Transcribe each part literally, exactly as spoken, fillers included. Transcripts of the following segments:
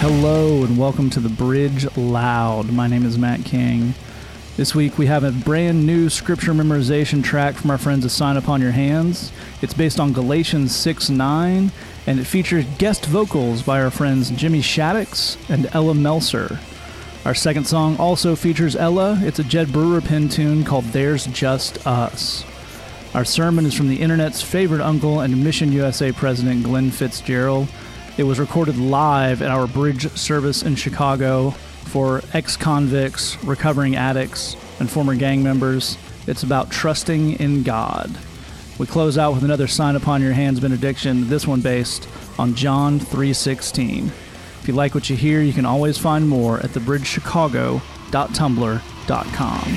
Hello and welcome to The Bridge Loud. My name is Matt King. This week we have a brand new scripture memorization track from our friends at Sign Upon Your Hands. It's based on Galatians six nine, and it features guest vocals by our friends Jimmy Shaddix and Ella Melser. Our second song also features Ella. It's a Jed Brewer pen tune called There's Just Us. Our sermon is from the internet's favorite uncle and Mission U S A president Glenn Fitzgerald. It was recorded live at our bridge service in Chicago for ex-convicts, recovering addicts, and former gang members. It's about trusting in God. We close out with another Sign Upon Your Hands benediction, this one based on John three sixteen. If you like what you hear, you can always find more at the bridge chicago dot tumblr dot com.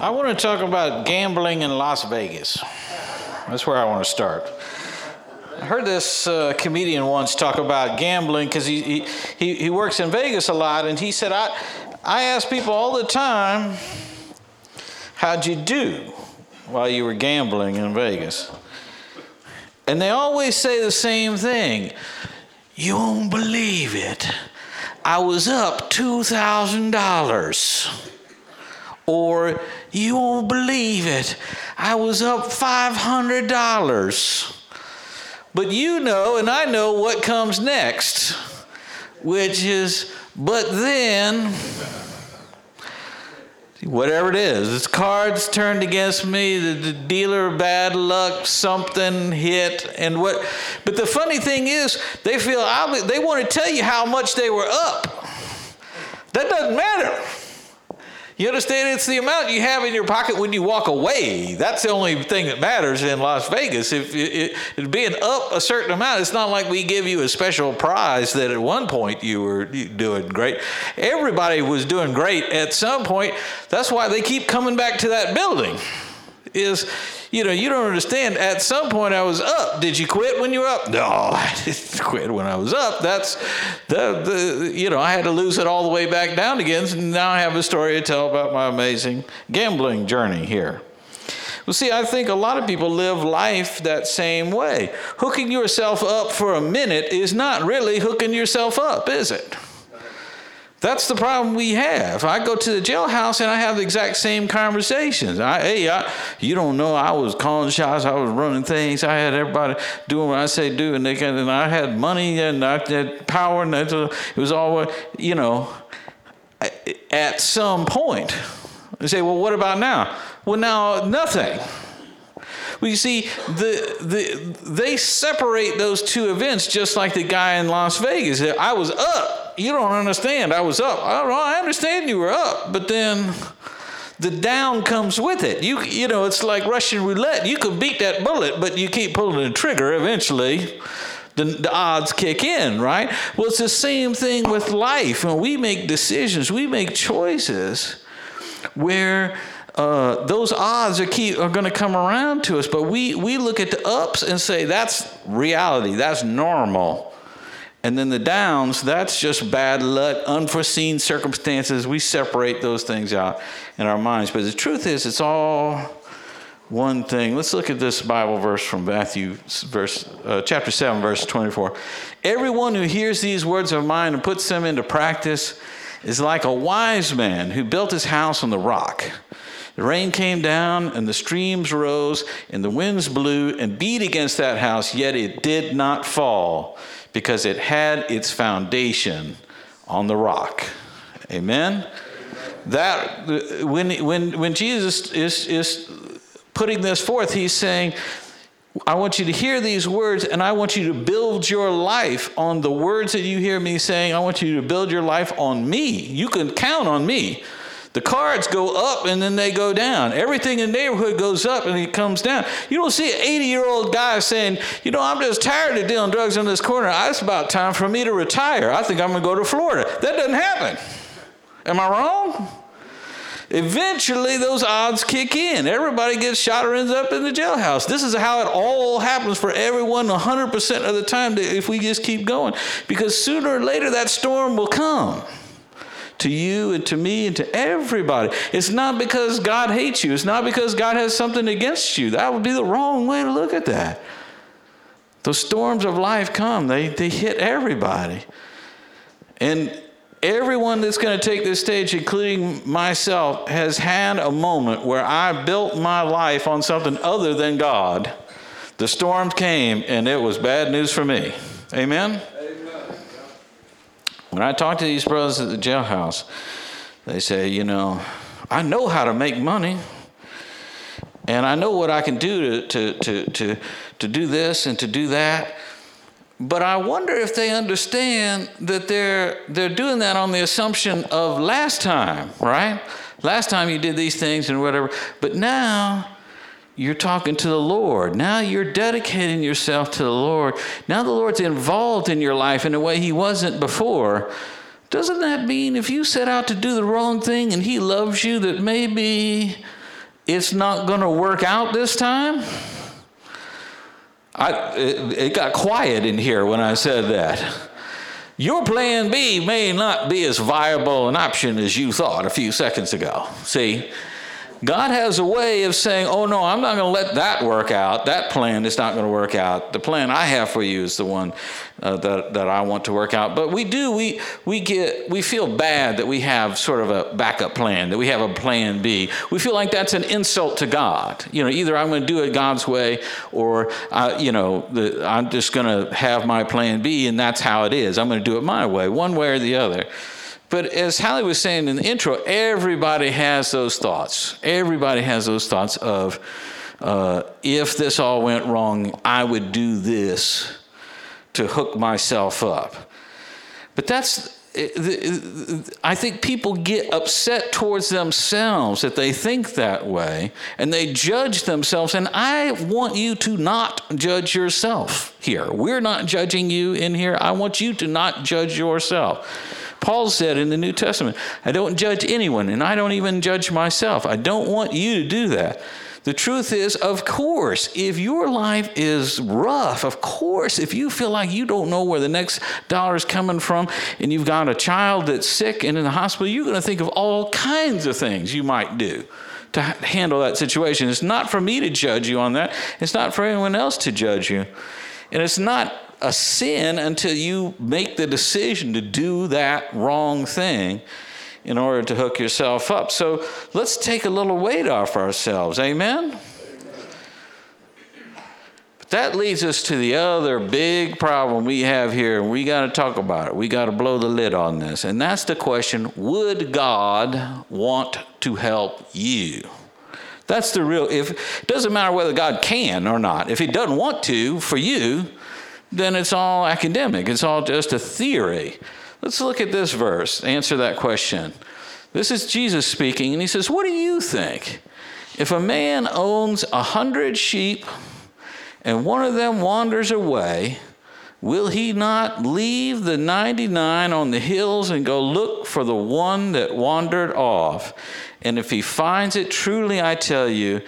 I want to talk about gambling in Las Vegas. That's where I want to start. I heard this uh, comedian once talk about gambling because he, he he works in Vegas a lot, and he said, I, I ask people all the time, how'd you do while you were gambling in Vegas? And they always say the same thing. You won't believe it. I was up two thousand dollars. Or, you won't believe it, I was up five hundred dollars. But you know, and I know what comes next, which is, but then, whatever it is, it's cards turned against me, the, the dealer, bad luck, something hit, and what. But the funny thing is, they feel obli- they want to tell you how much they were up. That doesn't matter. You understand? It's the amount you have in your pocket when you walk away. That's the only thing that matters in Las Vegas. If it, it, being up a certain amount, it's not like we give you a special prize that at one point you were doing great. Everybody was doing great at some point. That's why they keep coming back to that building. Is, you know, you don't understand. At some point I was up. Did you quit when you were up? No, I didn't quit when I was up. That's, the, the you know, I had to lose it all the way back down again. And now I have a story to tell about my amazing gambling journey here. Well, see, I think a lot of people live life that same way. Hooking yourself up for a minute is not really hooking yourself up, is it? That's the problem we have. I go to the jailhouse and I have the exact same conversations. I, hey, I, you don't know, I was calling shots, I was running things, I had everybody doing what I say do, and, they can, and I had money and I had power, and it was all, you know, at some point. They say, well, what about now? Well, now, nothing. Well, you see, the, the, they separate those two events just like the guy in Las Vegas. I was up. You don't understand. I was up. I, don't know, I understand you were up, but then the down comes with it. You you know, it's like Russian roulette. You can beat that bullet, but you keep pulling the trigger. Eventually, the, the odds kick in, right? Well, it's the same thing with life. When we make decisions, we make choices where uh, those odds are keep are going to come around to us. But we we look at the ups and say that's reality. That's normal. And then the downs, that's just bad luck, unforeseen circumstances. We separate those things out in our minds. But the truth is, it's all one thing. Let's look at this Bible verse from Matthew, verse, uh, chapter seven, verse twenty-four. Everyone who hears these words of mine and puts them into practice is like a wise man who built his house on the rock. The rain came down and the streams rose and the winds blew and beat against that house, yet it did not fall, because it had its foundation on the rock. Amen? That when when when Jesus is is putting this forth, he's saying, I want you to hear these words, and I want you to build your life on the words that you hear me saying. I want you to build your life on me. You can count on me. The cards go up and then they go down. Everything in the neighborhood goes up and it comes down. You don't see an eighty-year-old guy saying, you know, I'm just tired of dealing drugs in this corner. It's about time for me to retire. I think I'm going to go to Florida. That doesn't happen. Am I wrong? Eventually, those odds kick in. Everybody gets shot or ends up in the jailhouse. This is how it all happens for everyone one hundred percent of the time if we just keep going. Because sooner or later, that storm will come. To you and to me and to everybody. It's not because God hates you. It's not because God has something against you. That would be the wrong way to look at that. Those storms of life come. They, they hit everybody. And everyone that's going to take this stage, including myself, has had a moment where I built my life on something other than God. The storms came, and it was bad news for me. Amen? When I talk to these brothers at the jailhouse, they say, you know, I know how to make money, and I know what I can do to to to to, to do this and to do that. But I wonder if they understand that they're they're doing that on the assumption of last time, right? Last time you did these things and whatever. But now you're talking to the Lord. Now you're dedicating yourself to the Lord. Now the Lord's involved in your life in a way he wasn't before. Doesn't that mean if you set out to do the wrong thing and he loves you, that maybe it's not going to work out this time? I, it, it got quiet in here when I said that. Your plan B may not be as viable an option as you thought a few seconds ago. See, God has a way of saying, oh no, I'm not going to let that work out. That plan is not going to work out. The plan I have for you is the one uh, that, that I want to work out. But we do, we we get, we feel bad that we have sort of a backup plan, that we have a plan B. We feel like that's an insult to God. You know, either I'm going to do it God's way, or, uh, you know, the, I'm just going to have my plan B, and that's how it is. I'm going to do it my way, one way or the other. But as Hallie was saying in the intro, everybody has those thoughts. Everybody has those thoughts of, uh, if this all went wrong, I would do this to hook myself up. But that's, I think people get upset towards themselves that they think that way, and they judge themselves. And I want you to not judge yourself here. We're not judging you in here. I want you to not judge yourself. Paul said in the New Testament, I don't judge anyone, and I don't even judge myself. I don't want you to do that. The truth is, of course, if your life is rough, of course, if you feel like you don't know where the next dollar is coming from, and you've got a child that's sick and in the hospital, you're going to think of all kinds of things you might do to handle that situation. It's not for me to judge you on that. It's not for anyone else to judge you. And it's not a sin until you make the decision to do that wrong thing in order to hook yourself up. So let's take a little weight off ourselves. Amen? But that leads us to the other big problem we have here, and we got to talk about it. We got to blow the lid on this. And that's the question, would God want to help you? That's the real, if it doesn't matter whether God can or not. If he doesn't want to for you, then it's all academic. It's all just a theory. Let's look at this verse, answer that question. This is Jesus speaking, and he says, what do you think? If a man owns a hundred sheep and one of them wanders away, will he not leave the ninety-nine on the hills and go look for the one that wandered off? And if he finds it, truly I tell you,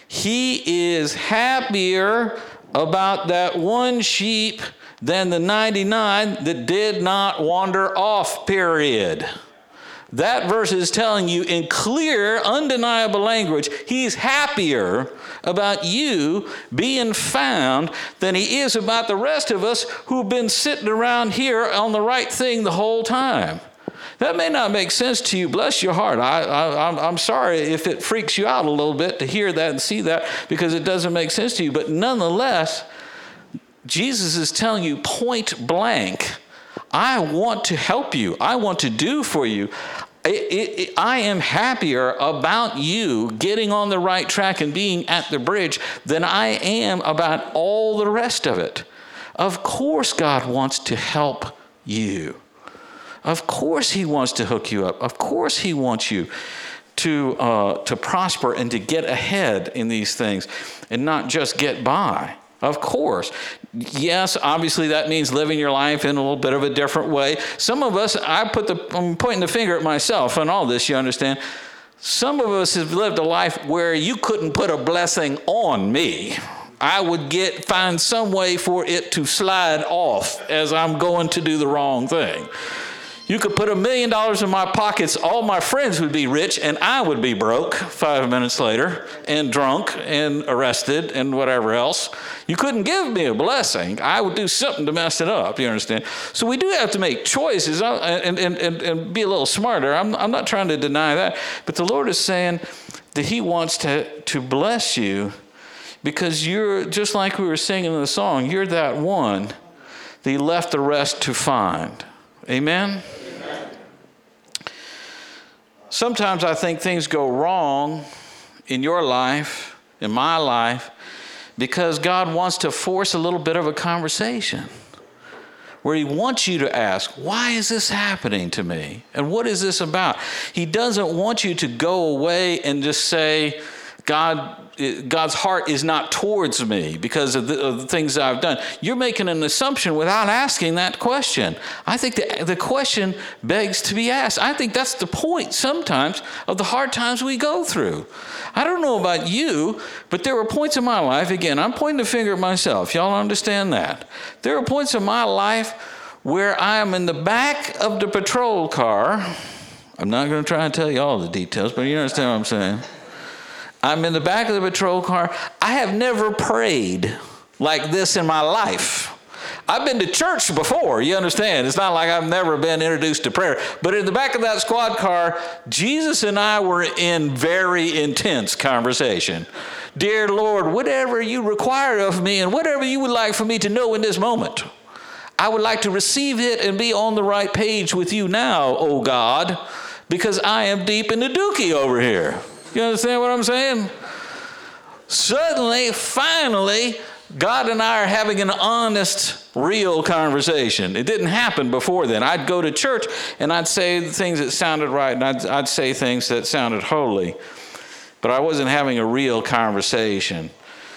he is happier about that one sheep than the ninety-nine that did not wander off, period. That verse is telling you in clear, undeniable language, he's happier about you being found than he is about the rest of us who've been sitting around here on the right thing the whole time. That may not make sense to you. Bless your heart. I, I, I'm, I'm sorry if it freaks you out a little bit to hear that and see that, because it doesn't make sense to you. But nonetheless, Jesus is telling you point blank, I want to help you. I want to do for you. It, it, it, I am happier about you getting on the right track and being at the bridge than I am about all the rest of it. Of course, God wants to help you. Of course he wants to hook you up. Of course he wants you to uh, to prosper and to get ahead in these things and not just get by. Of course. Yes, obviously that means living your life in a little bit of a different way. Some of us, I put the, I'm pointing the finger at myself and all this, you understand. Some of us have lived a life where you couldn't put a blessing on me. I would get find some way for it to slide off as I'm going to do the wrong thing. You could put a million dollars in my pockets, all my friends would be rich, and I would be broke five minutes later, and drunk, and arrested, and whatever else. You couldn't give me a blessing. I would do something to mess it up, you understand? So we do have to make choices and, and, and, and be a little smarter. I'm, I'm not trying to deny that, but the Lord is saying that he wants to, to bless you because you're, just like we were singing in the song, you're that one that he left the rest to find. Amen? Amen? Sometimes I think things go wrong in your life, in my life, because God wants to force a little bit of a conversation where he wants you to ask, why is this happening to me? And what is this about? He doesn't want you to go away and just say, God, God's heart is not towards me because of the, of the things I've done. You're making an assumption without asking that question. I think the, the question begs to be asked. I think that's the point sometimes of the hard times we go through. I don't know about you, but there were points in my life, again, I'm pointing the finger at myself. Y'all understand that? There are points in my life where I am in the back of the patrol car. I'm not going to try and tell you all the details, but you understand what I'm saying. I'm in the back of the patrol car. I have never prayed like this in my life. I've been to church before, you understand. It's not like I've never been introduced to prayer. But in the back of that squad car, Jesus and I were in very intense conversation. Dear Lord, whatever you require of me and whatever you would like for me to know in this moment, I would like to receive it and be on the right page with you now, oh God, because I am deep in the dookie over here. You understand what I'm saying? Suddenly, finally, God and I are having an honest, real conversation. It didn't happen before then. I'd go to church and I'd say things that sounded right, and I'd, I'd say things that sounded holy, but I wasn't having a real conversation.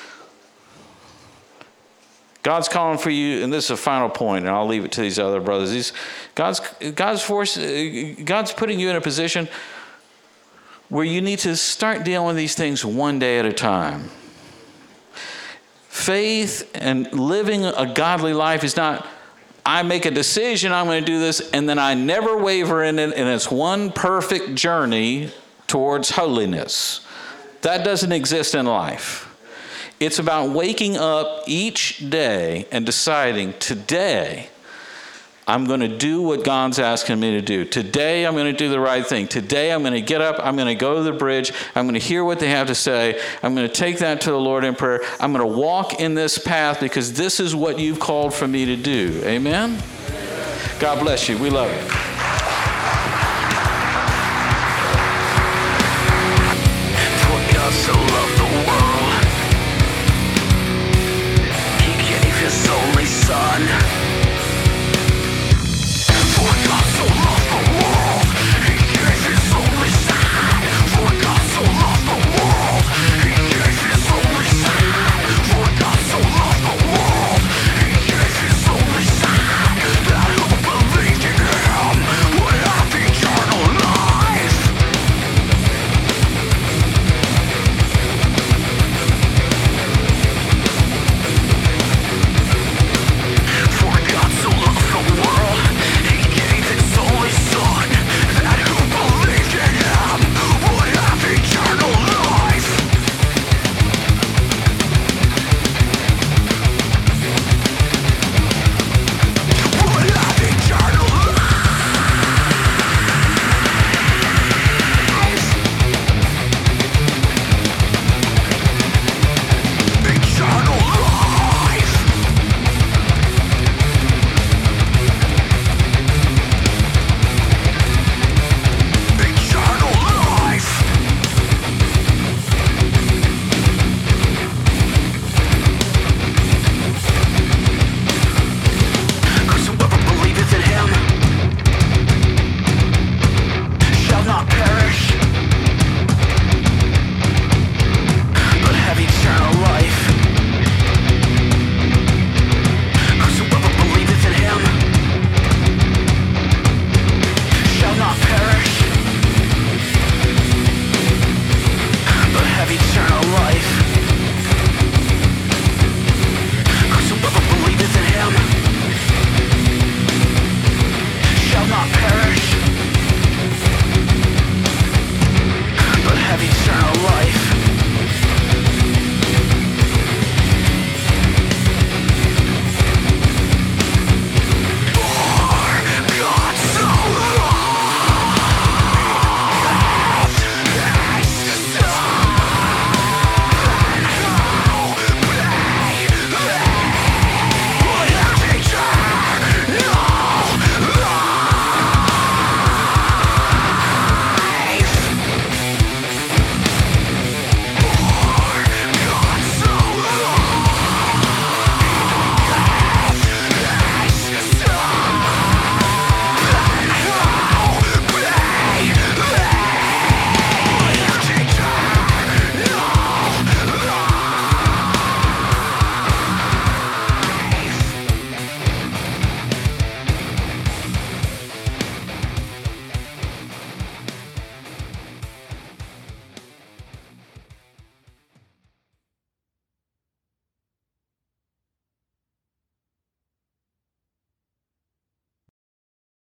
God's calling for you, and this is a final point, and I'll leave it to these other brothers. These, God's, God's, force, God's putting you in a position where you need to start dealing with these things one day at a time. Faith and living a godly life is not, I make a decision, I'm going to do this, and then I never waver in it, and it's one perfect journey towards holiness. That doesn't exist in life. It's about waking up each day and deciding, today, I'm going to do what God's asking me to do. Today, I'm going to do the right thing. Today, I'm going to get up. I'm going to go to the bridge. I'm going to hear what they have to say. I'm going to take that to the Lord in prayer. I'm going to walk in this path because this is what you've called for me to do. Amen? God bless you. We love you. For God so loved